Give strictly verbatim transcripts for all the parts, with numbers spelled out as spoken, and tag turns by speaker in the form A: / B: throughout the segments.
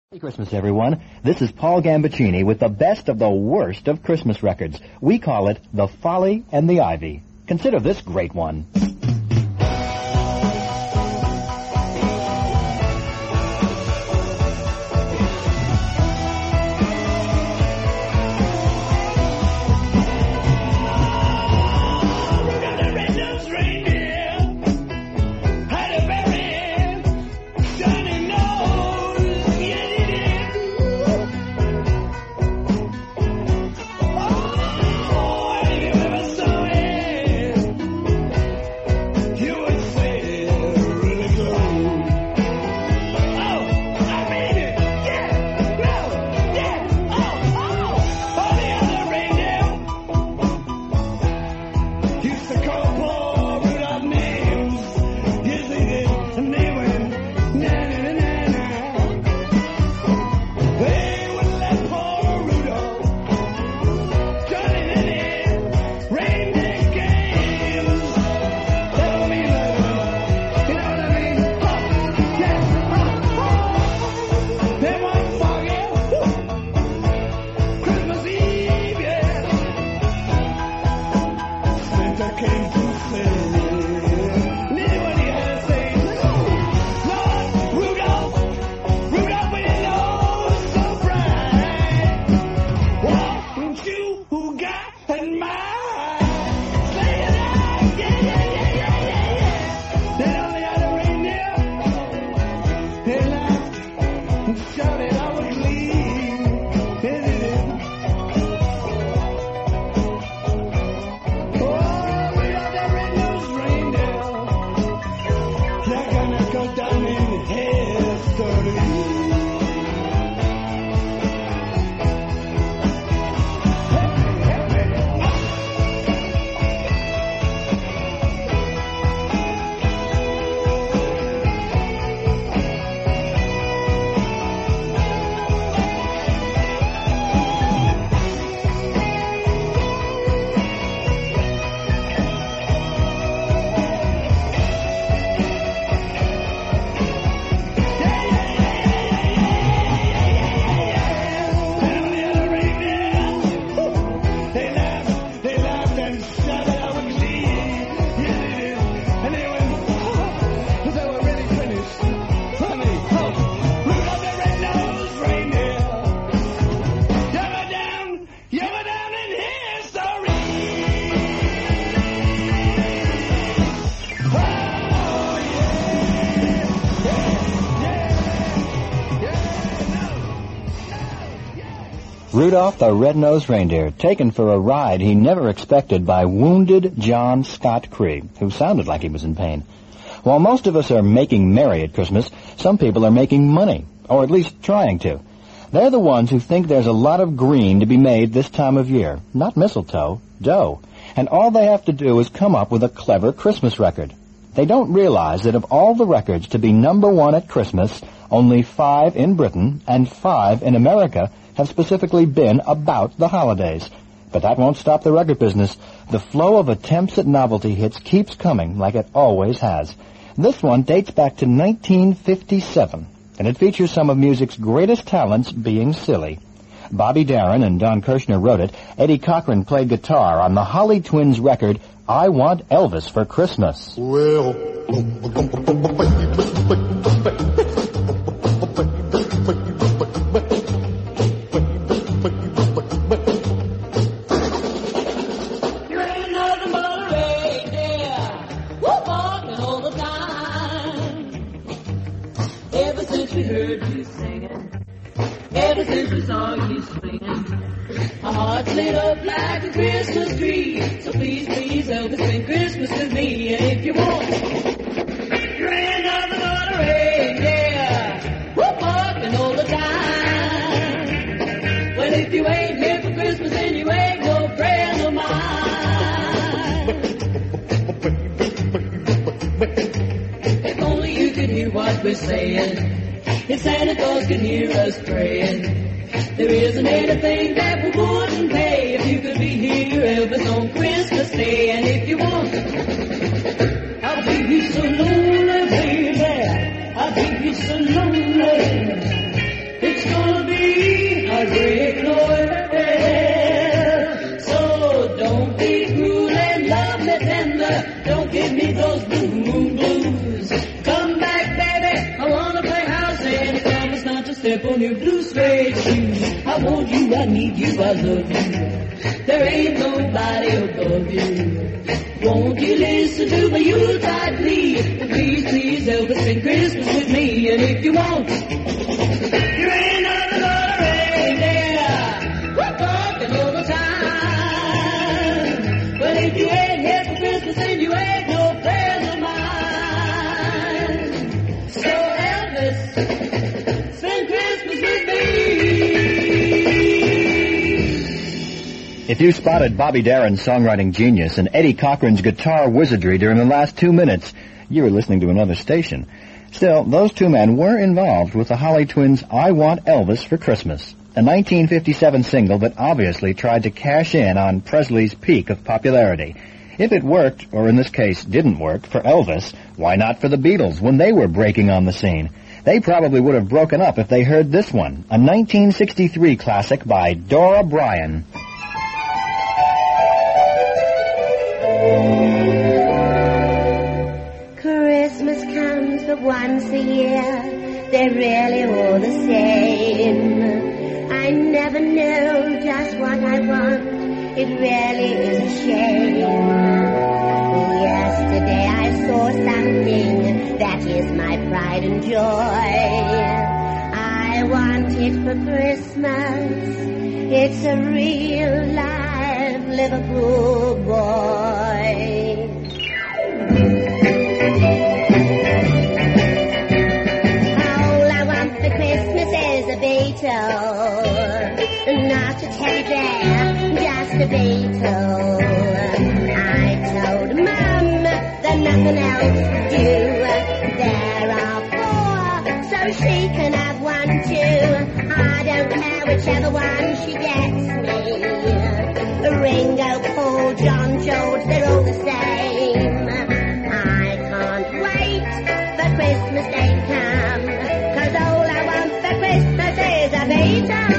A: Merry Christmas, everyone. This is Paul Gambaccini with the best of the worst of Christmas records. We call it The Folly and the Ivy. Consider this great one. Rudolph the Red-Nosed Reindeer, taken for a ride he never expected by wounded John Scott Cree, who sounded like he was in pain. While most of us are making merry at Christmas, some people are making money, or at least trying to. They're the ones who think there's a lot of green to be made this time of year, not mistletoe, dough. And all they have to do is come up with a clever Christmas record. They don't realize that of all the records to be number one at Christmas, only five in Britain and five in America have specifically been about the holidays. But that won't stop the record business. The flow of attempts at novelty hits keeps coming like it always has. This one dates back to nineteen fifty-seven, and it features some of music's greatest talents being silly. Bobby Darin and Don Kirshner wrote it. Eddie Cochran played guitar on the Holly Twins record, I Want Elvis for Christmas.
B: Well,
C: we heard you singing, ever since we saw you swinging, our hearts lit up like a Christmas tree. So please, please, Elvis, spend Christmas with me. And if you want, grand of the Monterey, yeah, whoop, walking all the time. Well, if you ain't here for Christmas, then you ain't no friend of mine. If only you could hear what we're saying. If Santa Claus can hear us praying, there isn't anything that we wouldn't pay if you could be here, Elvis, on Christmas Day. And if you want, I'll be you so lonely, baby. I'll be you so lonely. It's heartbreak Noel. So don't be cruel and love me tender. Don't give me those blue moon blues. Come back, baby, I wanna play house and promise not to step on your blue suede shoes. I want you, I need you, I love you. There ain't nobody above you. Won't you listen to my Yuletide plea? Please, please, Elvis, spend Christmas with me. And if you won't, you ain't nothing but a reindeer. We're talking all the time. But if you ain't here for Christmas, then you ain't no friend of mine. So Elvis, spend Christmas with me.
A: If you spotted Bobby Darin's songwriting genius and Eddie Cochran's guitar wizardry during the last two minutes, you were listening to another station. Still, those two men were involved with the Holly Twins' I Want Elvis for Christmas, a nineteen fifty-seven single that obviously tried to cash in on Presley's peak of popularity. If it worked, or in this case didn't work, for Elvis, why not for the Beatles when they were breaking on the scene? They probably would have broken up if they heard this one, a nineteen sixty-three classic by Dora Bryan.
B: Christmas comes but once a year, they're really all the same. I never know just what I want, it really is a shame. Yesterday I saw something that is my pride and joy. I want it for Christmas, it's a real live Liverpool boy. All I want for Christmas is a Beatle, not a teddy bear, just a Beatle. I told Mum that nothing else would do. There are four, so she can have one too. I don't care whichever one she gets me. Ringo, Paul, John, George, they're all the same. I can't wait for Christmas Day to come, 'cause all I want for Christmas is a Beatle.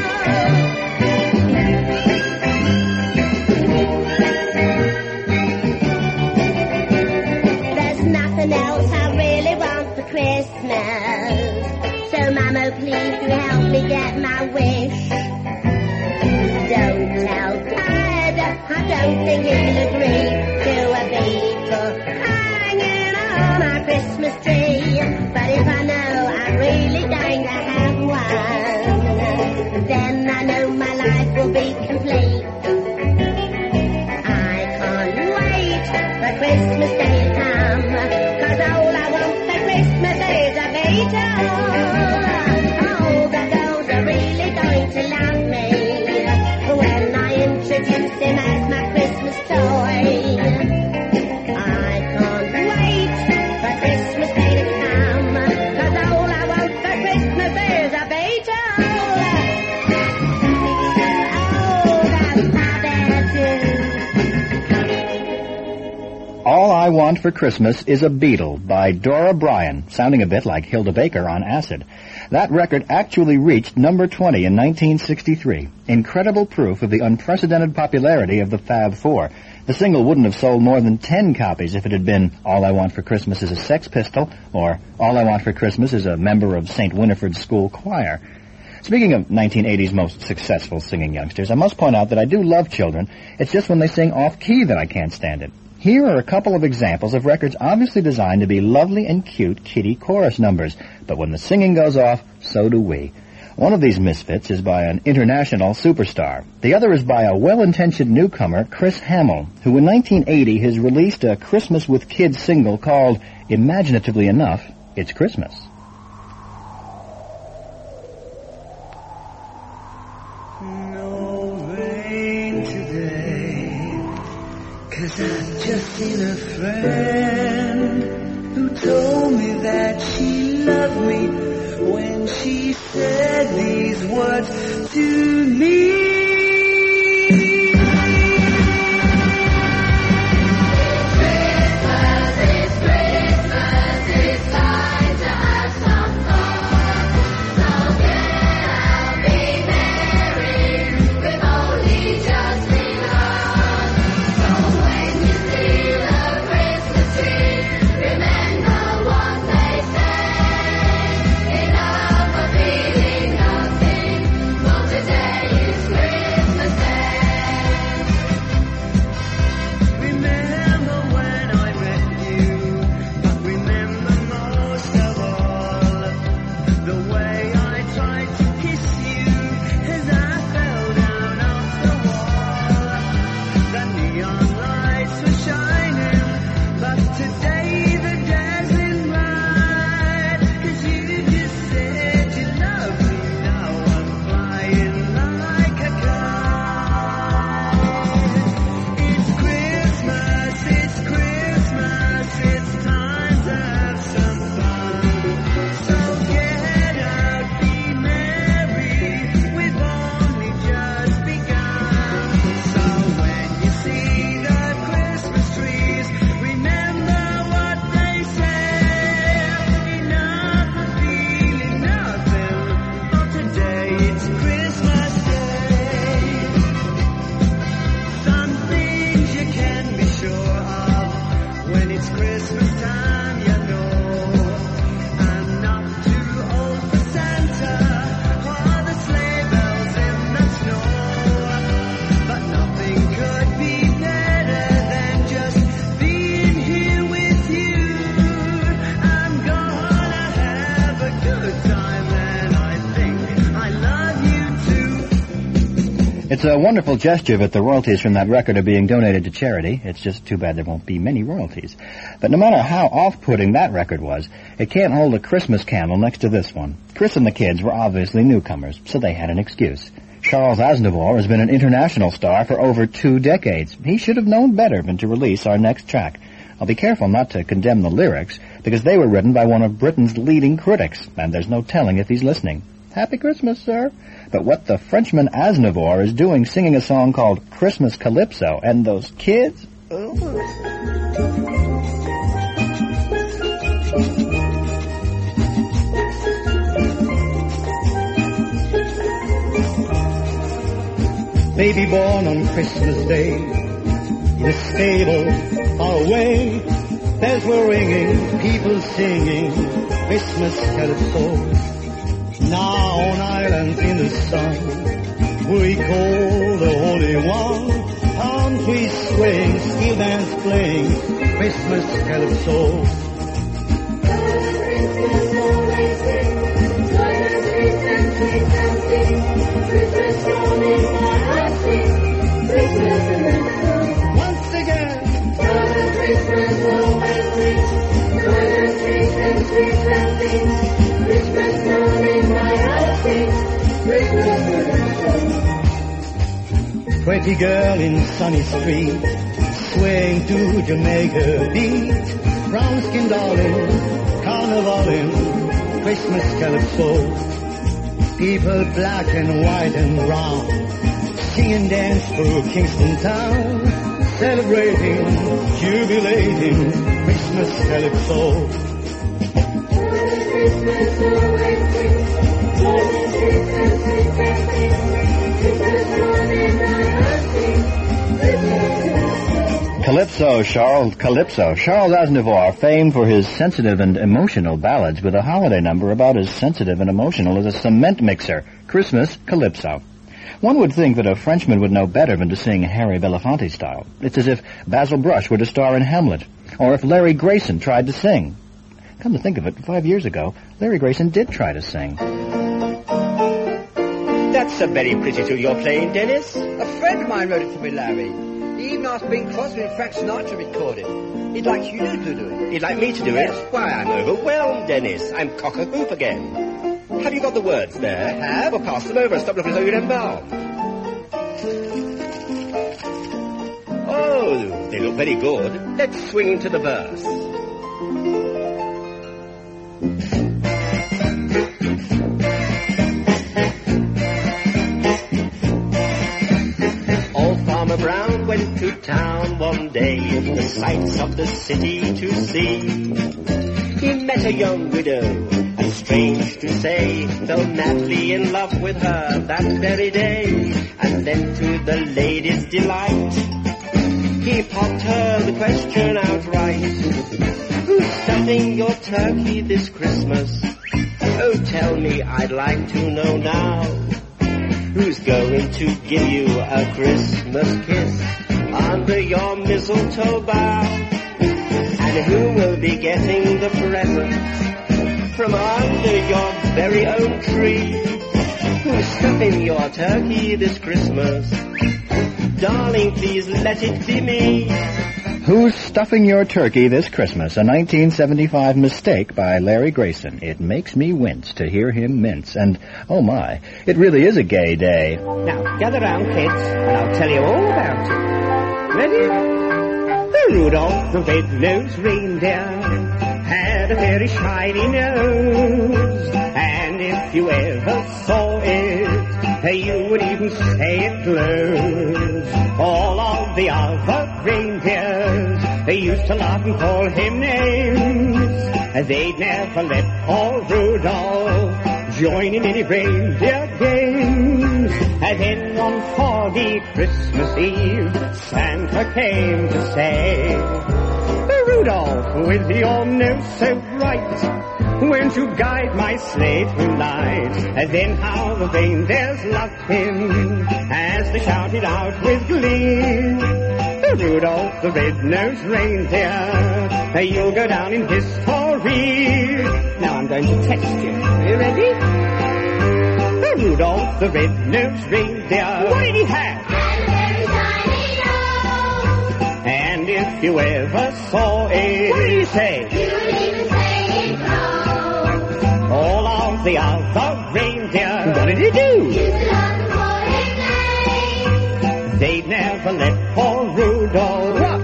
B: There's nothing else I really want for Christmas, so Mama, please do help me get my wish. Don't tell Dad, I don't think he'll agree to a Beatle hanging on my Christmas tree. But if I know I'm really going to have one, then I know my life will be complete. I can't wait for Christmas Day to come, 'cause all I want for Christmas is a Beatle. All the girls are really going to love me when I introduce him as my Christmas toy. I can't wait for Christmas Day to come, 'cause all I want for Christmas is a Beatle. Oh, that's my bad too.
A: All I Want for Christmas is a Beatle by Dora Bryan, sounding a bit like Hilda Baker on acid. That record actually reached number twenty in nineteen sixty-three. Incredible proof of the unprecedented popularity of the Fab Four. The single wouldn't have sold more than ten copies if it had been All I Want for Christmas is a Sex Pistol, or All I Want for Christmas is a member of Saint Winifred's School Choir. Speaking of nineteen eighties most successful singing youngsters, I must point out that I do love children. It's just when they sing off-key that I can't stand it. Here are a couple of examples of records obviously designed to be lovely and cute kiddie chorus numbers, but when the singing goes off, so do we. One of these misfits is by an international superstar. The other is by a well-intentioned newcomer, Chris Hamill, who in nineteen eighty has released a Christmas with Kids single called, imaginatively enough, It's Christmas.
D: No rain today, 'cause I've just seen a friend who told me that she loved me when she said these words to me.
A: It's a wonderful gesture that the royalties from that record are being donated to charity. It's just too bad there won't be many royalties. But no matter how off-putting that record was, it can't hold a Christmas candle next to this one. Chris and the kids were obviously newcomers, so they had an excuse. Charles Aznavour has been an international star for over two decades. He should have known better than to release our next track. I'll be careful not to condemn the lyrics, because they were written by one of Britain's leading critics, and there's no telling if he's listening. Happy Christmas, sir. But what the Frenchman Aznavour is doing singing a song called Christmas Calypso, and those kids... Oh.
D: Baby born on Christmas Day, in a stable far away, bells were ringing, people singing Christmas calypso. Now on islands in the sun, we call the Holy One, palm trees swaying, steel bands playing Christmas calypso. Once again, Christmas always rings, golden trees and sweet something. Christmas morning, my heart sings Christmas. Pretty girl in sunny street, swaying to Jamaica beat, brown skin darling, carnivalin', Christmas calypso. People black and white and brown, sing and dance through Kingston town, celebrating, jubilating, Christmas calypso. Christmas always brings golden trees and sweet something. Christmas morning, my heart sings Christmas
A: Calypso, Charles Calypso. Charles Aznavour, famed for his sensitive and emotional ballads, with a holiday number about as sensitive and emotional as a cement mixer. Christmas Calypso. One would think that a Frenchman would know better than to sing Harry Belafonte style. It's as if Basil Brush were to star in Hamlet, or if Larry Grayson tried to sing. Come to think of it, five years ago, Larry Grayson did try to sing.
E: That's a very pretty tune you're playing, Dennis. A friend of mine wrote it for me, Larry. He even asked Bing Crosby and Frank Sinatra to record it. He'd like you to do it.
F: He'd like me to do
E: yes.
F: it? Why, I'm overwhelmed, Dennis. I'm cock-a-hoop again. Have you got the words there?
E: I have.
F: Well, pass them over and stop looking as though you'd embalm. Oh, they look very good. Let's swing into the verse. Old Farmer Brown went to town one day, the sights of the city to see. He met a young widow, and strange to say, fell madly in love with her that very day. And then to the lady's delight, he popped her the question outright. Who's stuffing your turkey this Christmas? Oh, tell me, I'd like to know now. Who's going to give you a Christmas kiss under your mistletoe bough? And who will be getting the present from under your very own tree? Who's stuffing your turkey this Christmas? Darling, please let it be me.
A: Who's Stuffing Your Turkey This Christmas? A nineteen seventy-five mistake by Larry Grayson. It makes me wince to hear him mince. And, oh my, it really is a gay day.
E: Now, gather round, kids, and I'll tell you all about it. Ready? The Rudolph the red-nosed reindeer had a very shiny nose. And if you ever saw it, you would even say it glows. All of the other reindeers, they used to laugh and call him names. They'd never let poor Rudolph join in any reindeer games. And then one foggy Christmas Eve, Santa came to say, Rudolph, with your nose so bright, won't you guide my sleigh tonight? And then how the reindeers loved him as they shouted out with glee. Rudolph the red-nosed reindeer, you'll go down in history. Now I'm going to test you. Are you ready? Rudolph the red-nosed reindeer. What did he have? And if you ever saw it, what did he say? All of the other reindeer, what did he do? They'd never let poor Rudolph.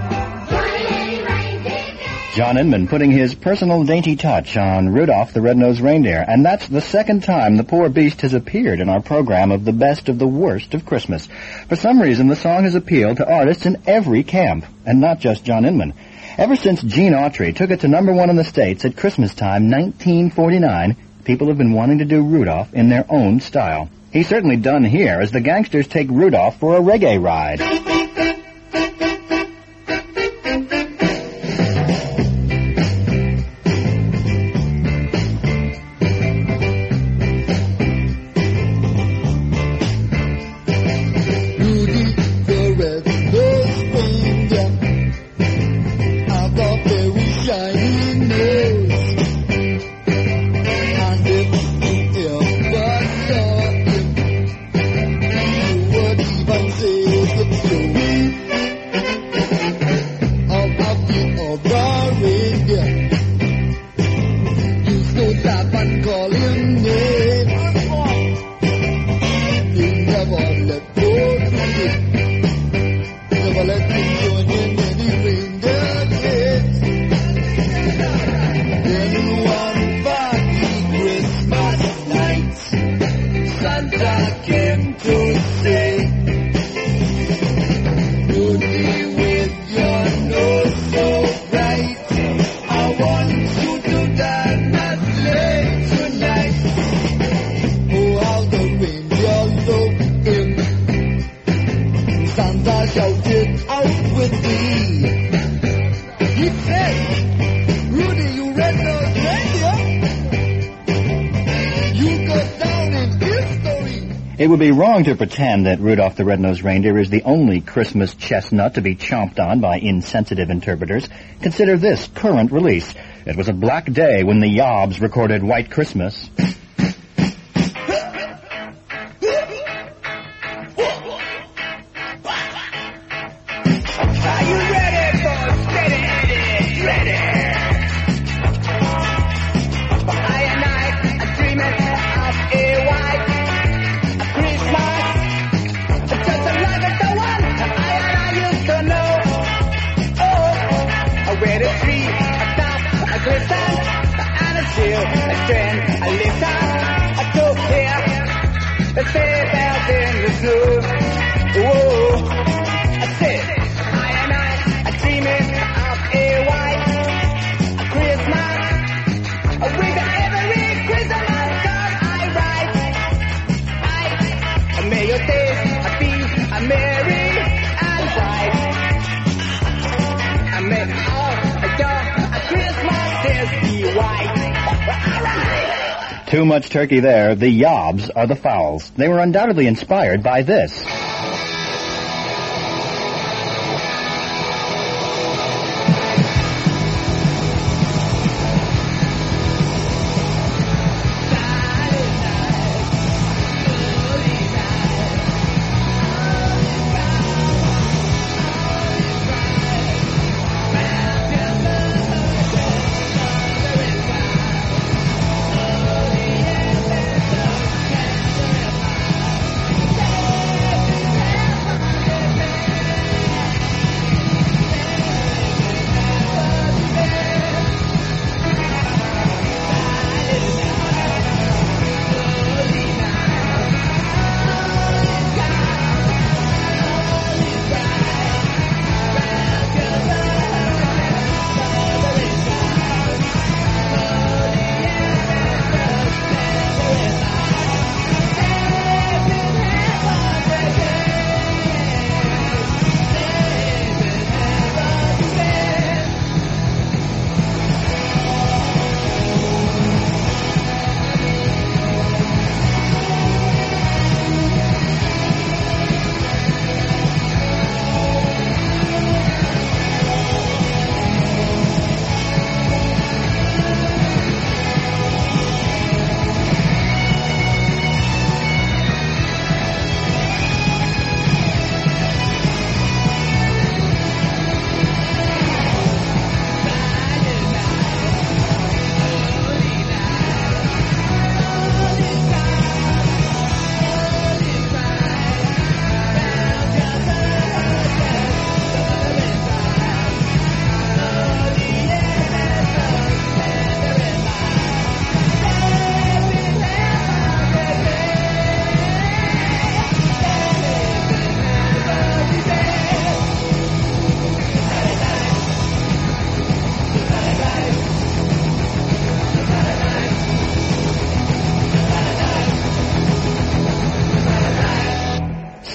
A: John Inman putting his personal dainty touch on Rudolph the Red-Nosed Reindeer, and that's the second time the poor beast has appeared in our program of the best of the worst of Christmas. For some reason, the song has appealed to artists in every camp, and not just John Inman. Ever since Gene Autry took it to number one in the States at Christmas time, nineteen forty-nine, people have been wanting to do Rudolph in their own style. He's certainly done here as the gangsters take Rudolph for a reggae ride. It would be wrong to pretend that Rudolph the Red-Nosed Reindeer is the only Christmas chestnut to be chomped on by insensitive interpreters. Consider this current release. It was a black day when the Yobs recorded White Christmas.
E: Are you ready for steady Eddie? Ready? I and I are dreaming of a white Christmas, just like the one I and I used to know. Oh, where the tree atop a glisten, and a chill, a trend, a listen, a took here, the sleigh bells in the snow. Whoa, I said, I and I are dreaming of a white Christmas, with every Christmas card I write. I, may your days be a merry and bright. I may all your Christmases be white. All right.
A: Too much turkey there. The Yobs are the Fowls. They were undoubtedly inspired by this.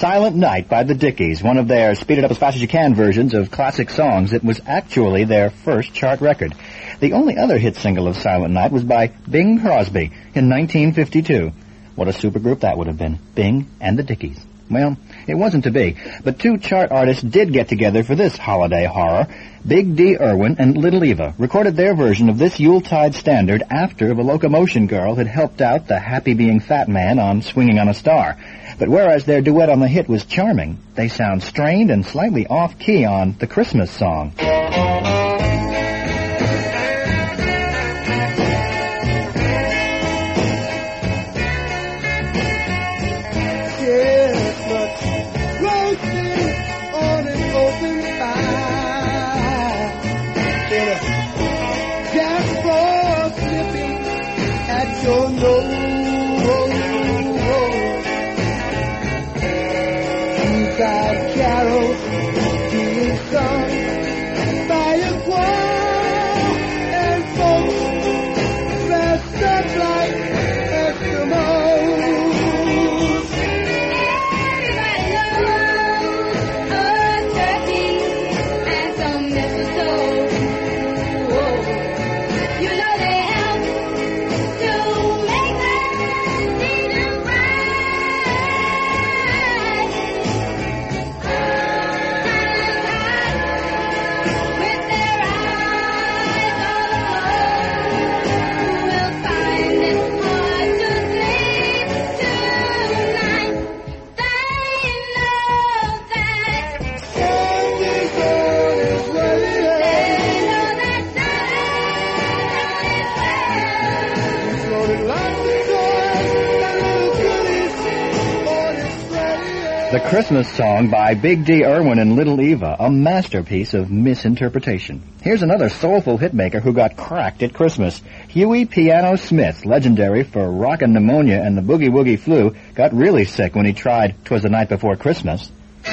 A: Silent Night by the Dickies, one of their speed-it-up-as-fast-as-you-can versions of classic songs. It was actually their first chart record. The only other hit single of Silent Night was by Bing Crosby in nineteen fifty-two. What a supergroup that would have been, Bing and the Dickies. Well, it wasn't to be, but two chart artists did get together for this holiday horror. Big D. Irwin and Little Eva recorded their version of this Yuletide standard after the Locomotion Girl had helped out the happy-being-fat man on Swinging on a Star. But whereas their duet on the hit was charming, they sound strained and slightly off-key on the Christmas song. The Christmas song by Big D. Irwin and Little Eva, a masterpiece of misinterpretation. Here's another soulful hitmaker who got cracked at Christmas. Huey Piano Smith, legendary for rockin' pneumonia and the boogie woogie flu, got really sick when he tried 'Twas the Night Before Christmas.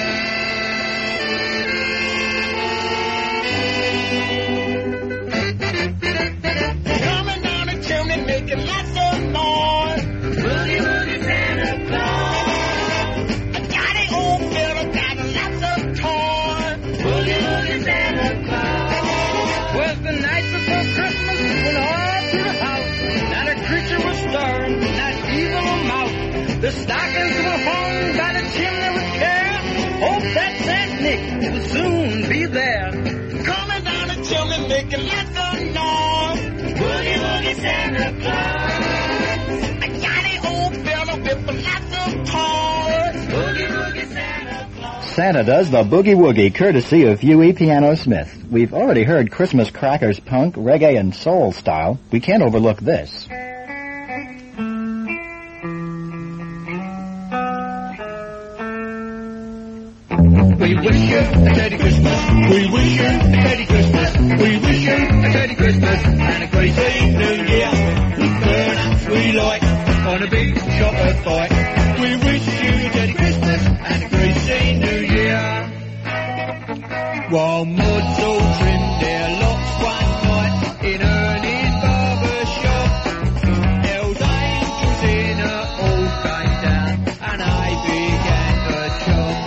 G: The stockings were hung by the chimney with care. Hope that Saint Nick will soon be there. Coming down the chimney making lots of noise. Boogie woogie Santa Claus. A Johnny old fella with lots of toys. Boogie woogie Santa Claus.
A: Santa does the boogie woogie, courtesy of Huey Piano Smith. We've already heard Christmas crackers punk, reggae, and soul style. We can't overlook this.
G: We wish you a Merry Christmas. We wish you a Merry Christmas. We wish you a Merry Christmas and a crazy New Year. We burn up we light on a big chopper fight. We wish you a Merry Christmas and a crazy New Year. While Maud's all trimmed their locks one night in Ernie's barber shop, Hell's Angels in her all came down and I began to chop.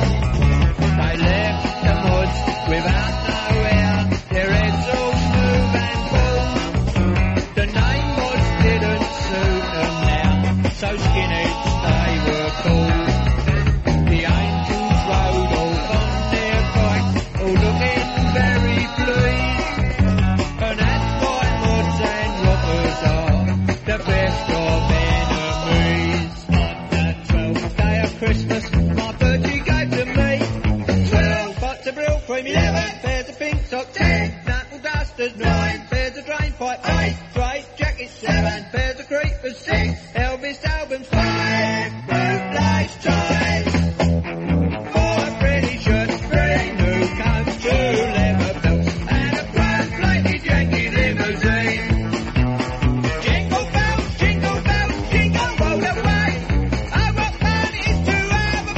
G: Without no hair, their heads all smooth and bald. The name mods didn't suit them now, so skinheads they were called. The angels rode off on their bikes, all looking very pleased. And that's why mods and rockers are the best of enemies. On the twelfth day of Christmas, my Bertie gave to me twelve pots of real cream, eleven pairs of pink socks, ten knuckle dusters, nine pairs of drain pipe, eight straight jackets, seven pairs of creepers, six Elvis albums, five bootlace ties, four pretty shirts, three new coats, two leather belts, and a gold-plated Yankee limousine. Jingle bells, jingle bells, jingle all the way. I got money to have a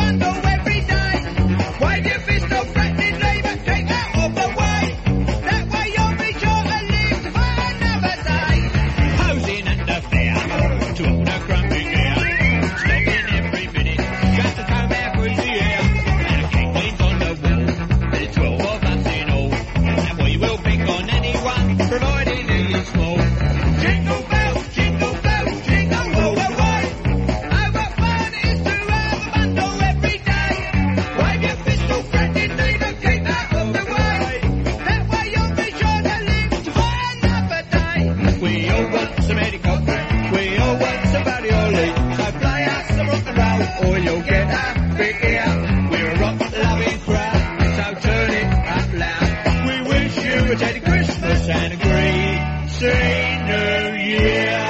G: be here. We're a rock-loving crowd, so turn it up loud. We wish you a Teddy Christmas and a greasy New Year.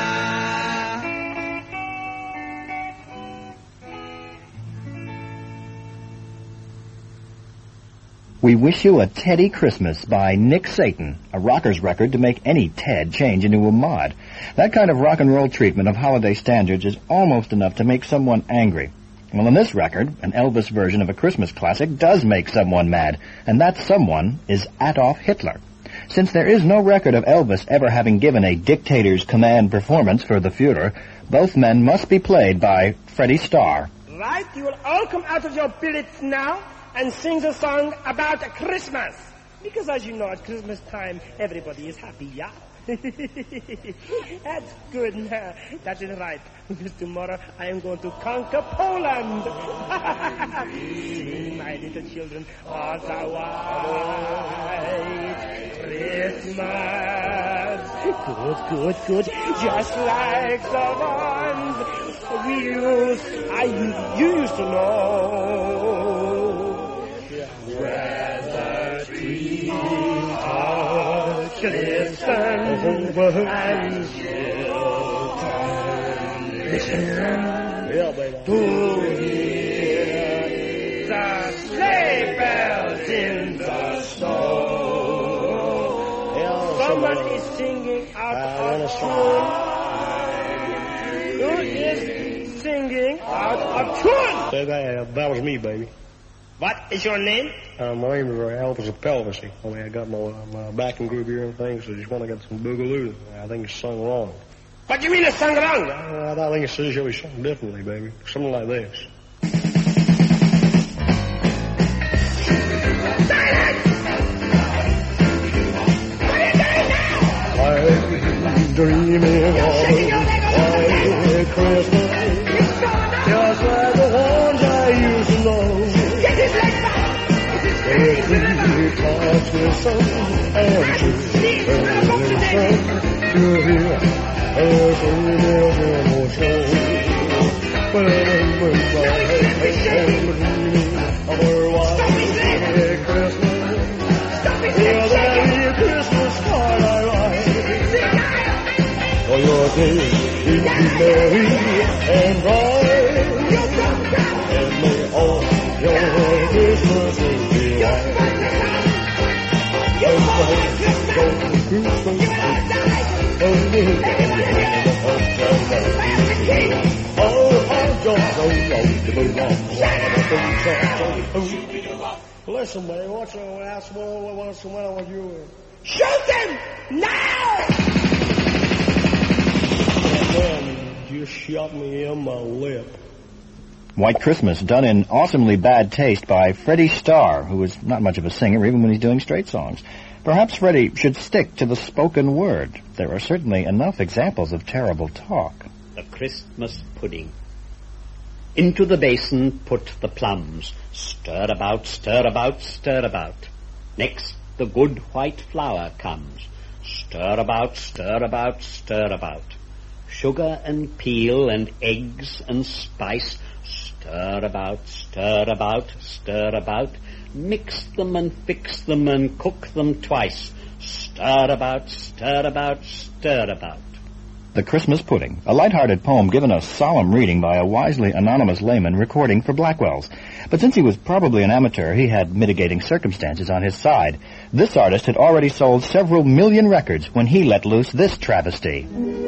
A: We Wish You a Teddy Christmas by Nick Satan, a rocker's record to make any Ted change into a mod. That kind of rock and roll treatment of holiday standards is almost enough to make someone angry. Well, in this record, an Elvis version of a Christmas classic does make someone mad, and that someone is Adolf Hitler. Since there is no record of Elvis ever having given a dictator's command performance for the Führer, both men must be played by Freddie Starr.
H: Right, you will all come out of your billets now and sing the song about Christmas. Because as you know, at Christmas time, everybody is happy, yeah? That's good. That is right. Because tomorrow I am going to conquer Poland. Sing, my little children, what a white Christmas. Good, good, good. Just like the ones we used, I, you used to know. Where the trees are glisten and children listen to hear the sleigh bells in the snow. Someone is singing out of tune. Who is singing out of tune?
I: That, that was me, baby.
H: What is your name?
I: Uh, my name is Elvis Pelvis. I mean, I got my, uh, my backing group here and things, so just want to get some boogaloo. I think it's sung wrong.
H: What do you mean it's sung wrong?
I: Uh, I think it says should be sung differently, baby. Something like this.
H: Silence! What are you doing now?
I: I'm dreaming of a white Christmas, just like the ones I used to know. Every touch with sun and true, to hear every little show. When I'm of our white Christmas, with every Christmas card I write, for your days be merry and bright, and may all your Christmases be white. Listen, buddy, what's the last one? What's the matter with you?
H: Shoot them now!
I: And then you shot me in my lip.
A: White Christmas, done in awesomely bad taste by Freddie Starr, who is not much of a singer even when he's doing straight songs. Perhaps Freddie should stick to the spoken word. There are certainly enough examples of terrible talk.
J: The Christmas pudding. Into the basin put the plums. Stir about, stir about, stir about. Next the good white flour comes. Stir about, stir about, stir about. Sugar and peel and eggs and spice. Stir about, stir about, stir about. Mix them and fix them and cook them twice. Stir about, stir about, stir about.
A: The Christmas Pudding, a light-hearted poem given a solemn reading by a wisely anonymous layman recording for Blackwell's. But since he was probably an amateur, he had mitigating circumstances on his side. This artist had already sold several million records when he let loose this travesty.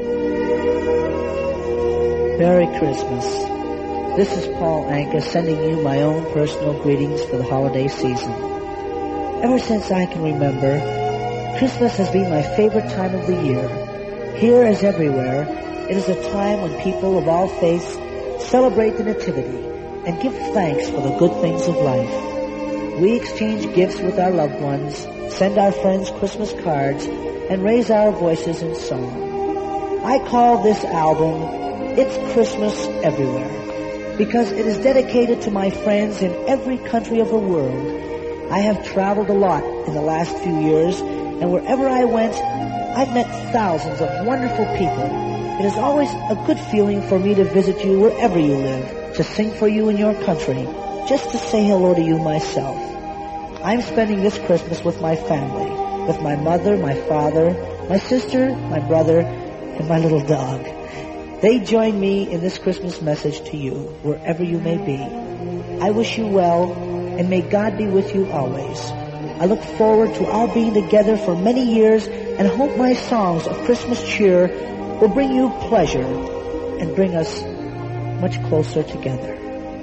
K: Merry Christmas. This is Paul Anka sending you my own personal greetings for the holiday season. Ever since I can remember, Christmas has been my favorite time of the year. Here as everywhere, it is a time when people of all faiths celebrate the Nativity and give thanks for the good things of life. We exchange gifts with our loved ones, send our friends Christmas cards, and raise our voices in song. I call this album It's Christmas Everywhere, because it is dedicated to my friends in every country of the world. I have traveled a lot in the last few years, and wherever I went, I've met thousands of wonderful people. It is always a good feeling for me to visit you wherever you live. to sing for you in your country, just to say hello to you myself. I'm spending this Christmas with my family, with my mother, my father, my sister, my brother, and my little dog. They join me in this Christmas message to you, wherever you may be. I wish you well, and may God be with you always. I look forward to our being together for many years, and hope my songs of Christmas cheer will bring you pleasure and bring us much closer together.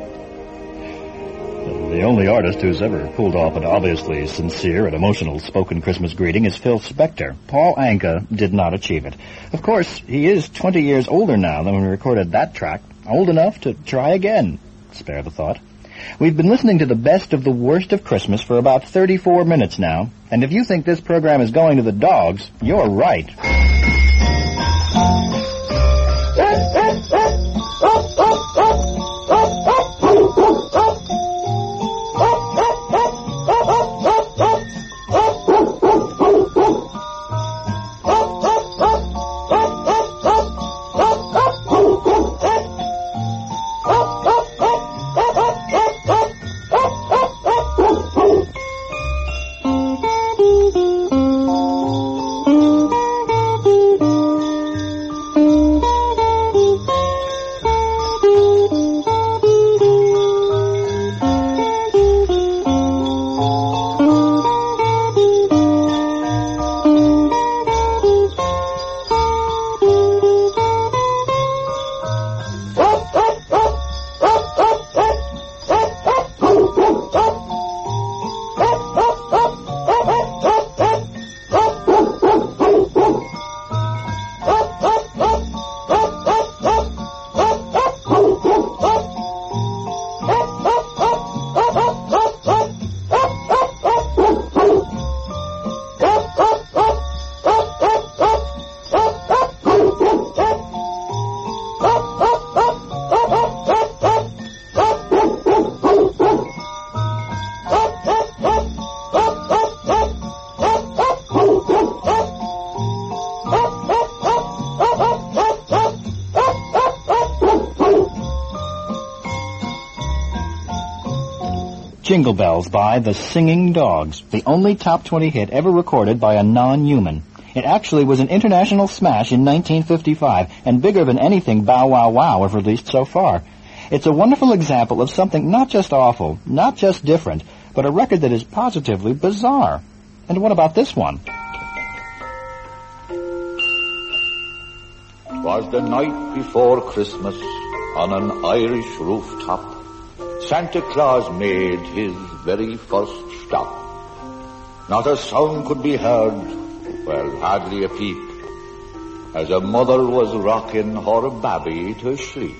A: The only artist who's ever pulled off an obviously sincere and emotional spoken Christmas greeting is Phil Spector. Paul Anka did not achieve it. Of course, he is twenty years older now than when we recorded that track, old enough to try again. Spare the thought. We've been listening to the best of the worst of Christmas for about thirty-four minutes now, and if you think this program is going to the dogs, you're right. Jingle Bells by The Singing Dogs, the only top twenty hit ever recorded by a non-human. It actually was an international smash in nineteen fifty-five, and bigger than anything Bow Wow Wow have released so far. It's a wonderful example of something not just awful, not just different, but a record that is positively bizarre. And what about this one?
L: 'Twas the night before Christmas on an Irish rooftop. Santa Claus made his very first stop. Not a sound could be heard, well, hardly a peep, as a mother was rocking her babby to sleep.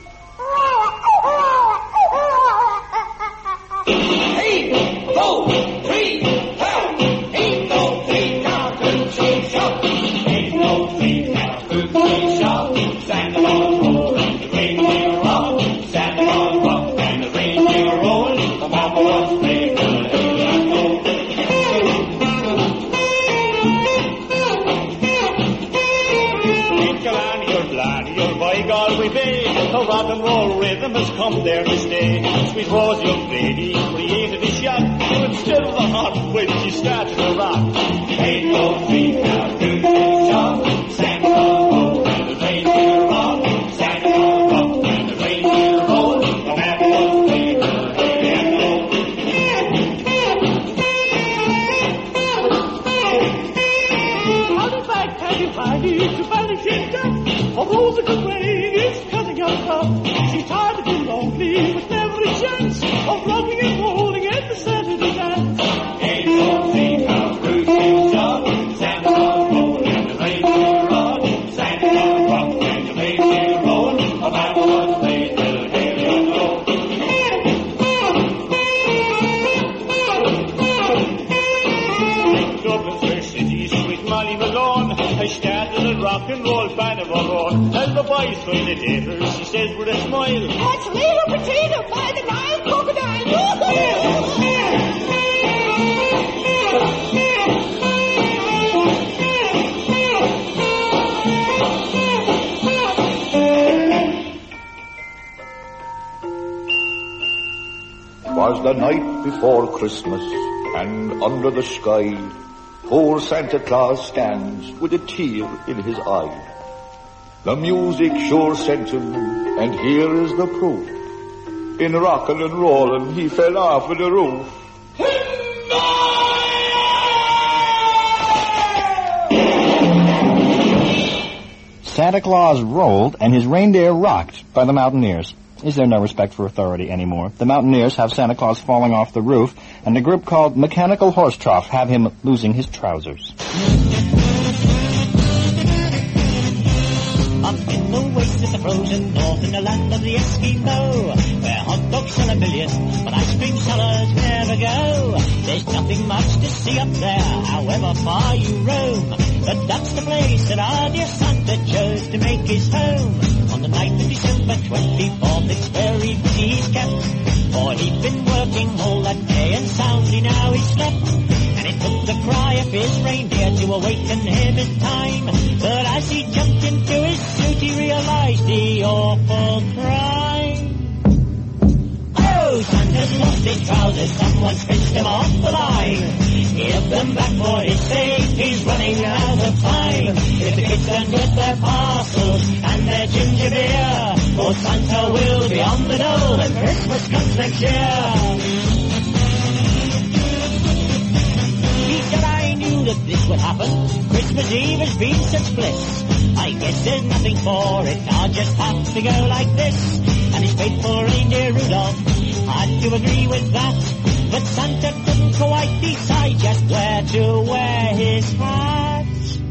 C: Eight, four, three, count. Ain't no three counting tree shop. Ain't no three counting tree shop. Santa Claus roll and the reindeer roll. Santa Claus roll and the reindeer roll. The mama was playing the hill and roll. Twinkle on your blind, your by Galway Bay. The rock and roll rhythm has come there to stay. Sweet Rose, young lady, created a shot. Instead of the hot when she started to rock. Ain't no three counting tree shop. Santa Claus roll and the reindeer roll. Santa Claus roll and the reindeer roll. The man was playing the hill and roll. Howdy, back, howdy, howdy, to vanish in death. A rose of good rain is cutting out top. She's tired of being lonely, but never a chance of rocking and rolling at the Saturday dance. Ain't no three counting tree shop. Santa Claus roll and the reindeer roll. Santa Claus roll and the reindeer roll. A man was playing the hill and roll. Dublin's fair city, sweet Molly Malone, I started a rock and roll band of our own. Tell the boys when they did her, she says with a smile, "What's little potato by the Nile crocodile?"
L: 'Twas the night before Christmas, and under the sky, poor Santa Claus stands with a tear in his eye. The music sure sent him, and here is the proof. In rockin' and rollin', he fell off of the roof.
A: Santa Claus rolled and his reindeer rocked by the mountaineers. Is there no respect for authority anymore? The mountaineers have Santa Claus falling off the roof, and a group called Mechanical Horse Trough have him losing his trousers.
M: Up in the west is the frozen north, in the land of the Eskimo, where hot dogs sell a million, but ice cream sellers never go. There's nothing much to see up there, however far you roam, but that's the place that our dear Santa chose to make his home. On the night of December twenty-fourth, it's very busy he's kept, for he'd been working all that day and soundly now he slept. And it took the cry of his reindeer to awaken him in time, but as he jumped into his suit he realized the awful crime. Oh, Santa's lost his trousers, someone's pitched him off the line. Give them back for his sake, he's running out of time. If the kids don't get their parcels and their ginger beer, oh, Santa will be on the dole when Christmas comes next year. That this would happen. Christmas Eve has been such bliss. I guess there's nothing for it, I'll just have to go like this. And his faithful reindeer Rudolph had to agree with that, but Santa couldn't quite decide just where to wear his hat.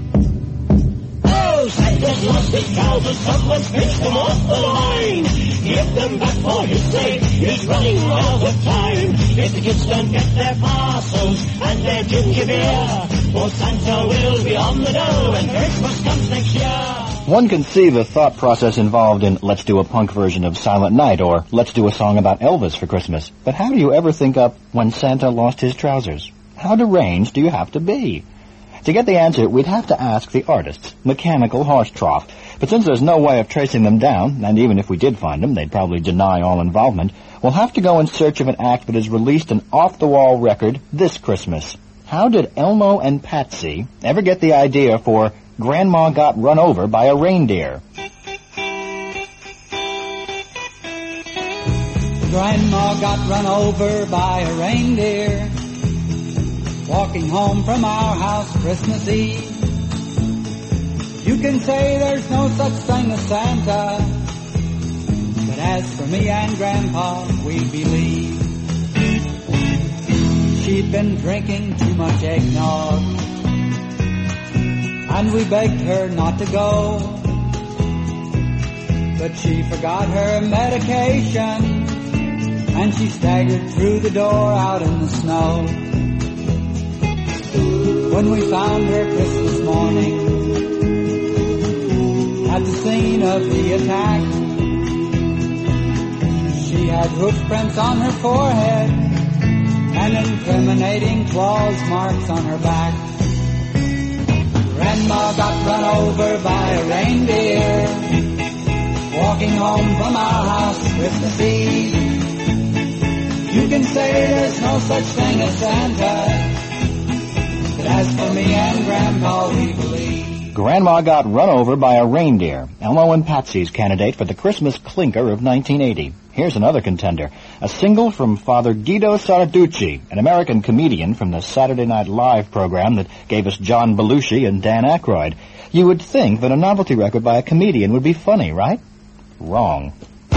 M: Oh, Santa's lost his trousers, someone's pitched them off the line. Give them back for his sake, he's running out of time. If the kids don't get their parcels and their ginger beer, for Santa will be on the dole when Christmas comes next year.
A: One can see the thought process involved in let's do a punk version of Silent Night or let's do a song about Elvis for Christmas. But how do you ever think up when Santa lost his trousers? How deranged do you have to be? To get the answer, we'd have to ask the artists, Mechanical Horse Trough. But since there's no way of tracing them down, and even if we did find them, they'd probably deny all involvement, we'll have to go in search of an act that has released an off-the-wall record this Christmas. How did Elmo and Patsy ever get the idea for Grandma Got Run Over by a Reindeer?
N: Grandma got run over by a reindeer, walking home from our house Christmas Eve. You can say there's no such thing as Santa, but as for me and Grandpa, we believe. She'd been drinking too much eggnog, and we begged her not to go, but she forgot her medication, and she staggered through the door out in the snow. When we found her Christmas morning at the scene of the attack, she had hoof prints on her forehead and incriminating claws marks on her back. Grandma got run over by a reindeer, walking home from our house Christmas Eve. You can say there's no such thing as Santa, but as for me and Grandpa, we believe.
A: Grandma Got Run Over by a Reindeer, Elmo and Patsy's candidate for the Christmas clinker of nineteen eighty. Here's another contender, a single from Father Guido Sarducci, an American comedian from the Saturday Night Live program that gave us John Belushi and Dan Aykroyd. You would think that a novelty record by a comedian would be funny, right? Wrong.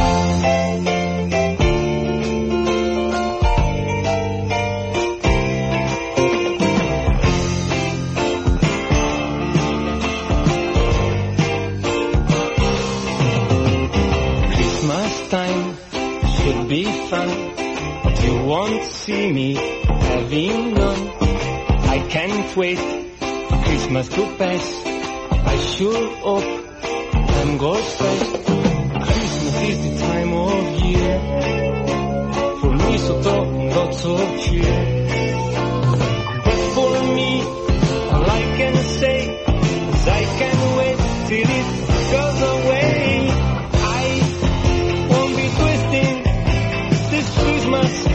O: Time should be fun, but you won't see me having none. I can't wait for Christmas to pass. I sure hope time goes fast. Christmas is the time of year for me, so talk lots of cheer. But for me, all I can say is I can't wait till it goes away. This Christmas.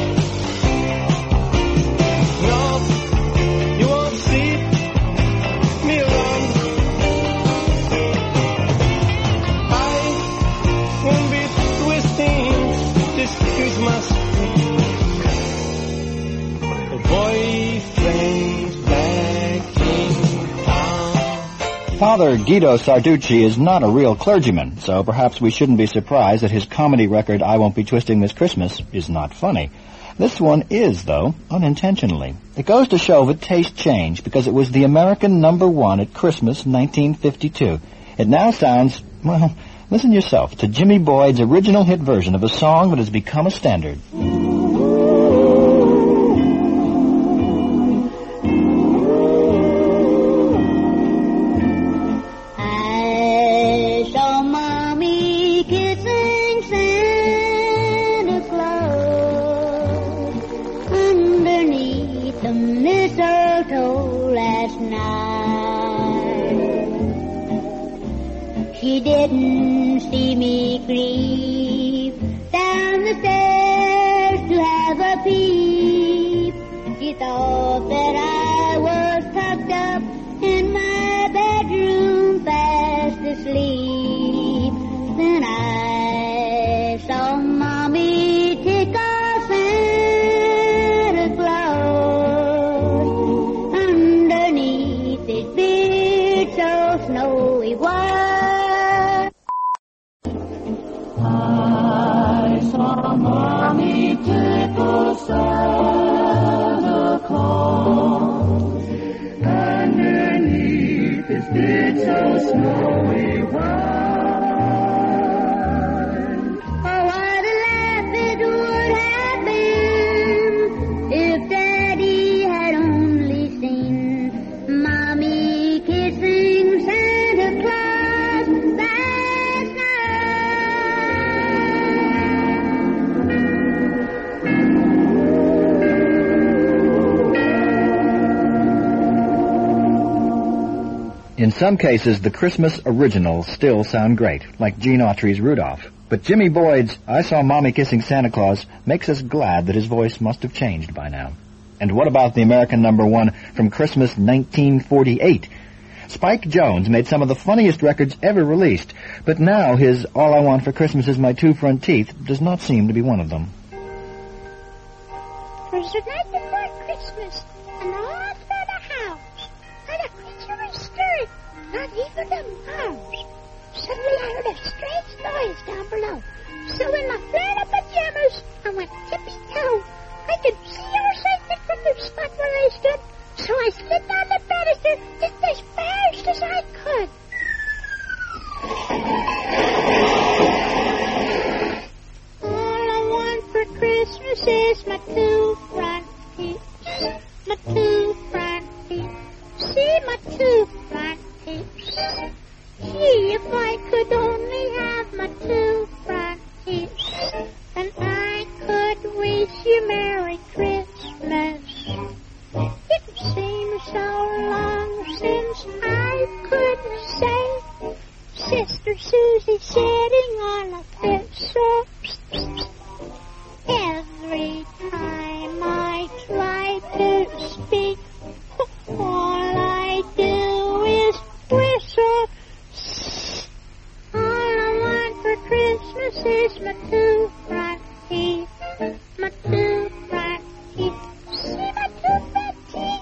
O: No, you won't see me alone. I won't be twisting this Christmas. The boyfriend's back in town.
A: Father Guido Sarducci is not a real clergyman, so perhaps we shouldn't be surprised that his comedy record, I Won't Be Twisting This Christmas, is not funny. This one is, though, unintentionally. It goes to show that taste changed because it was the American number one at Christmas nineteen fifty-two. It now sounds, well, listen yourself to Jimmy Boyd's original hit version of a song that has become a standard.
B: I saw Mommy kissing Santa Claus underneath the mistletoe last night. She didn't see me creep down the stairs to have a peep. She thought that I was tucked up in my bedroom fast asleep. Then I saw Mommy tickle Santa Claus underneath his beard so snowy white.
C: I saw Mommy tickle Santa Claus underneath his beard so snowy white.
B: Oh, what a laugh it would have been if Daddy had only seen Mommy kissing Santa Claus last
A: In some cases, the Christmas originals still sound great, like Gene Autry's Rudolph. But Jimmy Boyd's I Saw Mommy Kissing Santa Claus makes us glad that his voice must have changed by now. And what about the American number one from Christmas nineteen forty-eight? Spike Jones made some of the funniest records ever released, but now his All I Want for Christmas Is My Two Front Teeth does not seem to be one of them.
B: Twas the night before Christmas, and all through the house, not a creature was stirring, not even a mouse. Suddenly I heard a strange noise down below. So in my flannel pajamas, I went tippy-toe. I could see our segment from the spot where I stood, so I slid down the banister just as fast as I could. All I want for Christmas is my two front teeth, my two front teeth. See my two front teeth. Gee, if I could only have my two front teeth, then I could wish you Merry Christmas. It seems so long since I could say Sister Susie sitting on a thistle. Every time I try to speak, all I do is whistle. All I want for Christmas is my two front teeth, my two front teeth. See my two front teeth?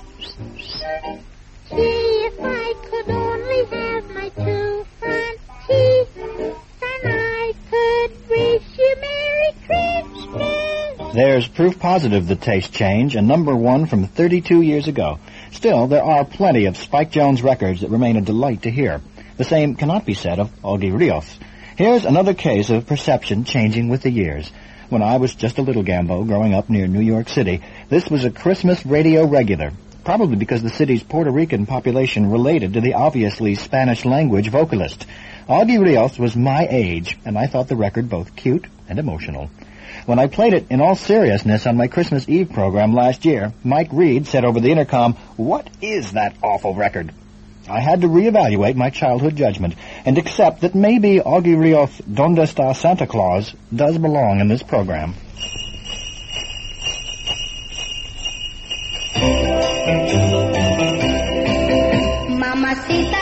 B: Gee, if I could only have my two front teeth, then I could wish you Merry Christmas.
A: There's proof positive that tastes change, and number one from thirty-two years ago. Still, there are plenty of Spike Jones records that remain a delight to hear. The same cannot be said of Augie Rios. Here's another case of perception changing with the years. When I was just a little Gambo growing up near New York City, this was a Christmas radio regular, probably because the city's Puerto Rican population related to the obviously Spanish language vocalist. Augie Rios was my age, and I thought the record both cute and emotional. When I played it in all seriousness on my Christmas Eve program last year, Mike Reed said over the intercom, "What is that awful record?" I had to reevaluate my childhood judgment and accept that maybe Augie Rios' Donde Está Santa Claus does belong in this program.
B: Mamacita,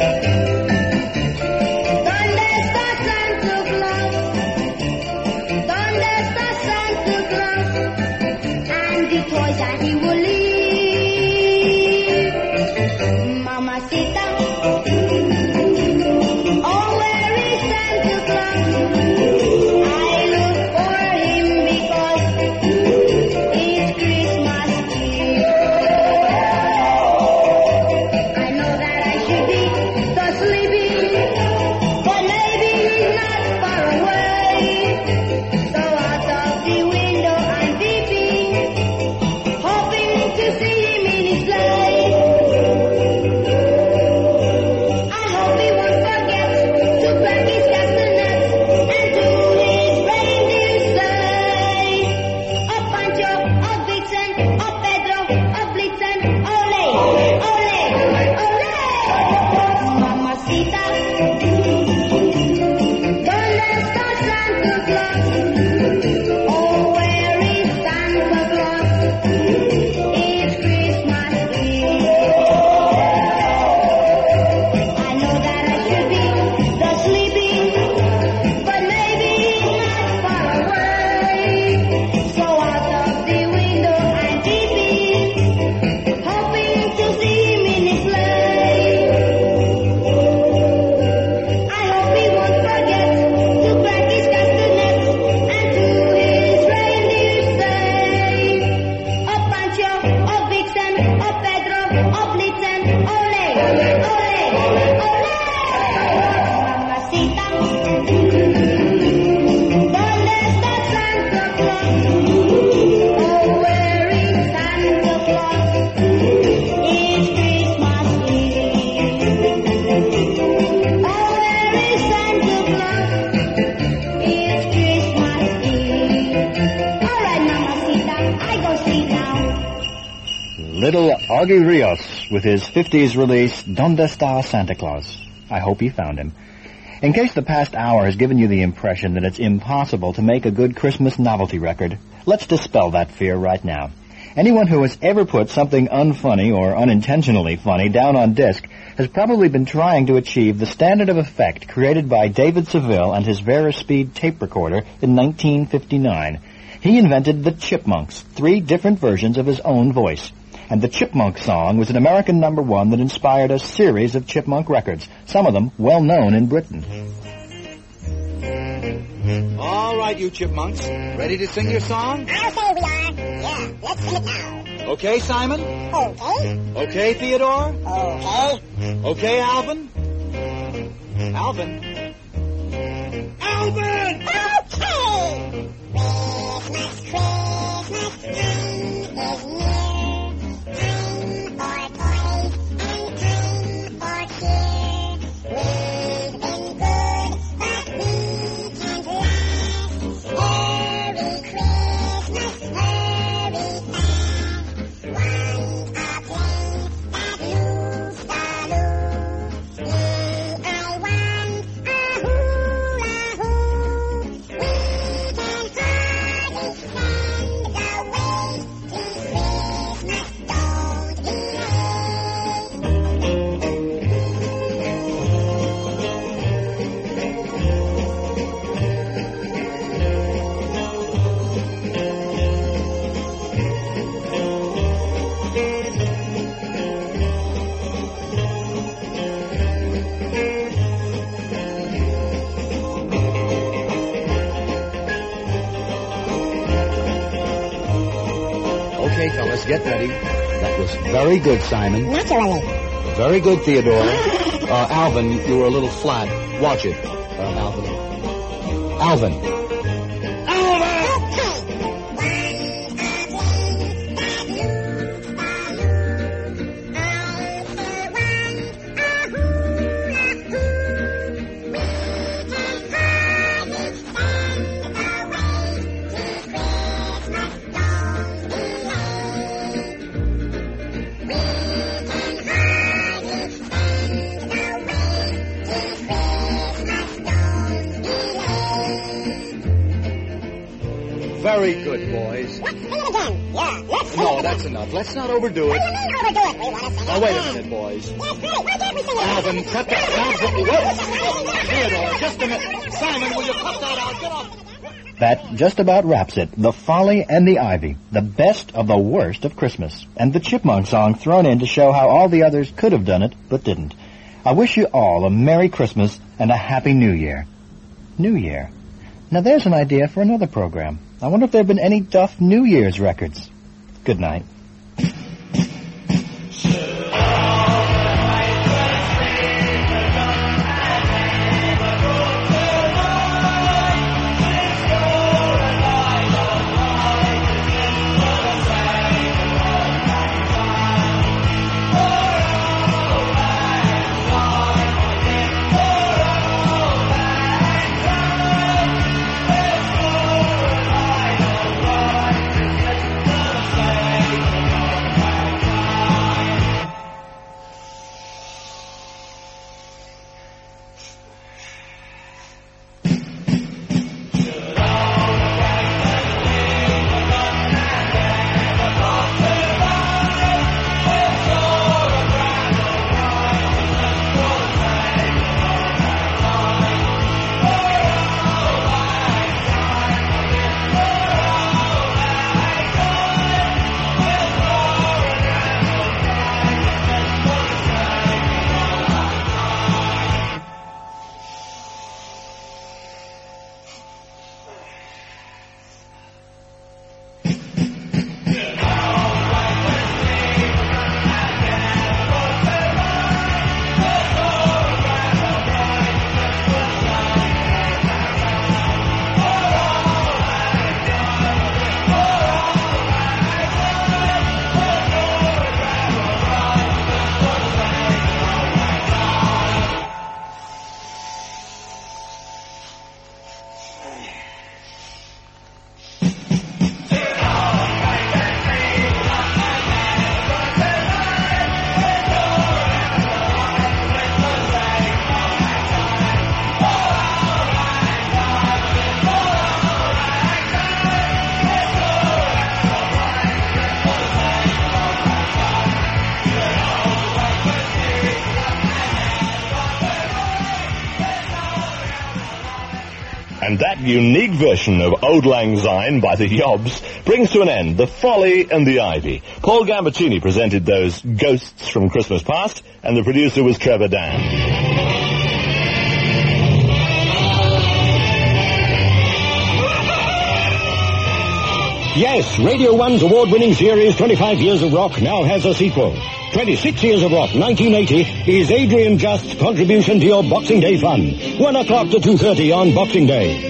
B: ¿dónde está Santa Claus? ¿Dónde está Santa Claus? And the toys that he will leave. Mamacita, oh, where is Santa Claus? I look for him because it's Christmas Eve. I know that I should be so sleepy, but maybe he's not far away. So out of the window I'm peeping, hoping to see him in his sleigh. I hope he won't forget to crack his castanets and to his reindeer say, "Oh Pancho, oh Vixen, oh Pedro, oh Blitzen, ole, ole, ole." Mamacita, ¿dónde está Santa Claus? Oh, where is Santa Claus? It's Christmas Eve. I know that I should be so sleepy, but maybe he's not far away. So out of the window I'm peeping, hoping to see him in his sleigh. I hope he won't forget to crack his castanets and to his reindeer say, "Oh Pancho, oh Vixen, oh Pedro, oh Blitzen, ole, ole, ole." Mamacita, ¿dónde está Santa Claus? Oh, where is Santa Claus? It's Christmas Eve. Oh, where is Santa Claus? It's Christmas Eve. All right, Mamacita, I go sleep now.
A: Little Augie Rios with his fifties release, Donde Está Santa Claus? I hope you found him. In case the past hour has given you the impression that it's impossible to make a good Christmas novelty record, let's dispel that fear right now. Anyone who has ever put something unfunny or unintentionally funny down on disc has probably been trying to achieve the standard of effect created by David Seville and his Verispeed tape recorder in nineteen fifty-nine. He invented the Chipmunks, three different versions of his own voice. And the Chipmunk song was an American number one that inspired a series of Chipmunk records, some of them well known in Britain.
P: All right, you chipmunks. Ready to sing your song?
Q: I'll say we are. Yeah, let's sing it now.
P: Okay, Simon?
Q: Okay.
P: Okay, Theodore?
Q: Okay.
P: Okay, Alvin? Alvin? Alvin!
Q: Okay! Christmas, Christmas time is near. Time for toys and time for cheer. We've been good, but we can't last. Merry Christmas, hurry fast. Want a plane that moves the loop. Me, I want a hula hoop. We can hardly stand the wait till Christmas don't
P: Okay, fellas, get ready. That was very good, Simon.
Q: Naturally.
P: Very good, Theodore. Uh, Alvin, you were a little flat. Watch it, uh, Alvin. Alvin. Very good. boys.
Q: Let's sing it again. Yeah, let's sing
P: No,
Q: it
P: that's
Q: again.
P: enough. Let's not overdo
Q: What
P: it.
Q: do you mean overdo it? We want to sing it
P: Now, wait a
Q: again.
P: minute, boys.
Q: Yes, great. Why can't we sing it
P: Alvin,
Q: again?
P: cut that out. Whoa. Theodore, just a minute. Simon, will you cut that out? Get off.
A: That just about wraps it. The Folly and the Ivy, the best of the worst of Christmas. And the Chipmunk song thrown in to show how all the others could have done it, but didn't. I wish you all a Merry Christmas and a Happy New Year. New Year. Now there's an idea for another program. I wonder if there have been any Duff New Year's records. Good night.
R: And that unique version of Auld Lang Syne by the Yobs brings to an end The Folly and the Ivy. Paul Gambaccini presented those ghosts from Christmas past, and the producer was Trevor Dan.
S: Yes, Radio one's award-winning series twenty-five Years of Rock now has a sequel. twenty-six Years of Rock, nineteen eighty, is Adrian Just's contribution to your Boxing Day fun. One o'clock to two thirty on Boxing Day.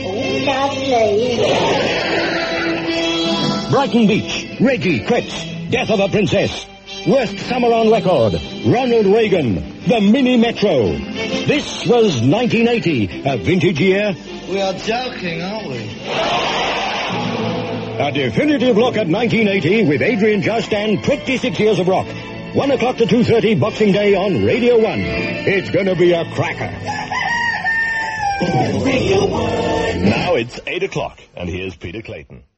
S: Brighton Beach, Reggie, Kretz, Death of a Princess, Worst Summer on Record, Ronald Reagan, The Mini Metro. This was nineteen eighty, a vintage year.
T: We are joking, aren't we?
S: A definitive look at nineteen eighty with Adrian Just and twenty-six Years of Rock. One o'clock to two thirty Boxing Day on Radio one. It's going to be a cracker.
R: Radio one. Now it's eight o'clock, and here's Peter Clayton.